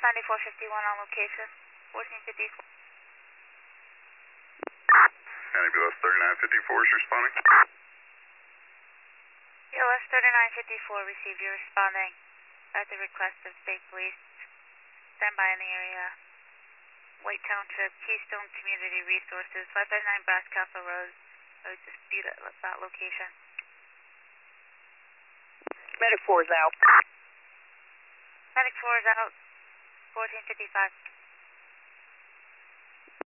9451 on location. 1454. Ambulance 3954 is responding. BLS 3954 received. You're responding at the request of State Police. Stand by in the area. White Township, Keystone Community Resources, 559 Brass Castle Road. No dispute at that location. Medic 4 is out. Medic 4 is out. 1455.